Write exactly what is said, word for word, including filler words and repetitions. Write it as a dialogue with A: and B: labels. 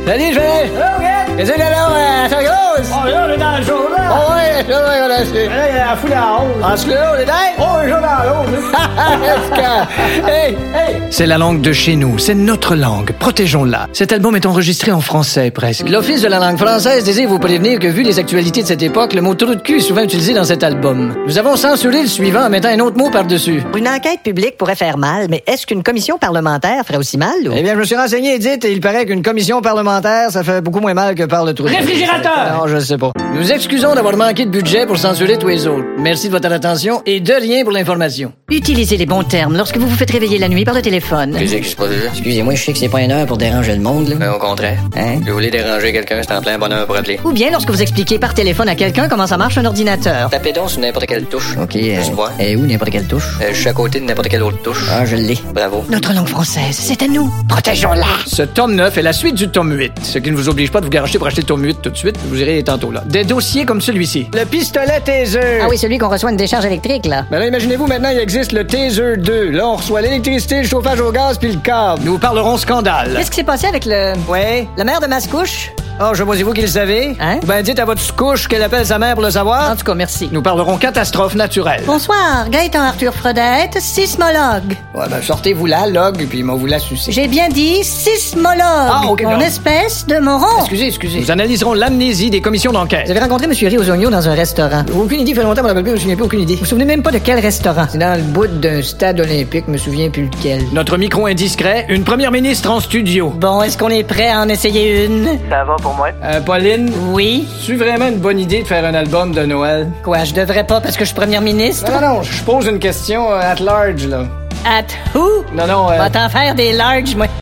A: Salut, je vais. Qu'est-ce que alors, euh, ça grosse?
B: Oh, là, on est dans le jour, là.
A: Oh, ouais, là, ouais, on a su.
B: Là, il y a la foule à onze.
A: En ce là, on est dans?
B: Oh, le jour dans l'autre.
A: Hey, hey. C'est la langue de chez nous, c'est notre langue. Protégeons-la. Cet album est enregistré en français, presque. L'Office de la langue française désire vous prévenir que, vu les actualités de cette époque, le mot trou de cul est souvent utilisé dans cet album. Nous avons censuré le suivant en mettant un autre mot par-dessus.
C: Une enquête publique pourrait faire mal, mais est-ce qu'une commission parlementaire ferait aussi mal? Ou...
A: Eh bien, je me suis renseigné et dit, et il paraît qu'une commission parlementaire, ça fait beaucoup moins mal que par le trou de cul.
B: Réfrigérateur!
A: Non, je sais pas. Nous excusons d'avoir manqué de budget pour censurer tous les autres. Merci de votre attention et de rien pour l'information.
C: Utilisez les bons termes lorsque vous vous faites réveiller la nuit par le téléphone.
A: Qu'est-ce qui se passe là?
D: Excusez-moi, je sais que c'est pas une heure pour déranger le monde, là.
A: Ben, au contraire.
D: Hein?
A: Si vous voulez déranger quelqu'un, c'est en plein bonheur pour appeler.
C: Ou bien lorsque vous expliquez par téléphone à quelqu'un comment ça marche un ordinateur.
A: Tapez donc sur n'importe quelle touche.
D: OK, euh,
A: Juste voir.
D: et où n'importe quelle touche?
A: Euh, je suis à côté de n'importe quelle autre touche.
D: Ah, je l'ai.
A: Bravo.
C: Notre langue française, c'est à nous. Protégeons-la.
A: Ce tome neuf est la suite du tome huit, ce qui ne vous oblige pas de vous garocher pour acheter le tome huit tout de suite. Vous irez tantôt là. Des dossiers comme celui-ci. Le pistolet taser.
C: Ah oui, celui qu'on reçoit une décharge électrique, là.
A: Ben là, imaginez-vous, maintenant, il existe le taser deux. Là, on reçoit l'électricité, le chauffage au gaz puis le câble. Nous parlerons scandale.
C: Qu'est-ce qui s'est passé avec le...
A: Ouais.
C: La mère de Mascouche?
A: Oh, je sais pas, c'est vous qui le savez.
C: Hein?
A: Ben, dites à votre couche qu'elle appelle sa mère pour le savoir.
C: En tout cas, merci.
A: Nous parlerons catastrophe naturelle.
C: Bonsoir, Gaëtan Arthur Fredette, sismologue.
A: Ouais, ben, sortez-vous là, log, puis m'en vous la sucer.
C: J'ai bien dit sismologue.
A: Ah, ok,
C: Mon
A: non.
C: espèce de moron.
A: Excusez, excusez. Nous analyserons l'amnésie des commissions d'enquête.
C: Vous avez rencontré M. Riosogno dans un restaurant.
A: Aucune idée, fait longtemps, je me rappelle plus, je me souviens plus, aucune idée.
C: Vous vous souvenez même pas de quel restaurant?
A: C'est dans le bout d'un stade olympique, je me souviens plus lequel. Notre micro indiscret, une première ministre en studio.
C: Bon, est-ce qu'on est prêt à en essayer une?
A: Ça va pour moi. Euh, Pauline,
C: Oui.
A: c'est vraiment une bonne idée de faire un album de Noël?
C: Quoi, je devrais pas parce que je suis première ministre?
A: Non, non, non, je pose une question euh, at large, là.
C: At who?
A: Non, non, euh...
C: Va t'en faire des larges, moi.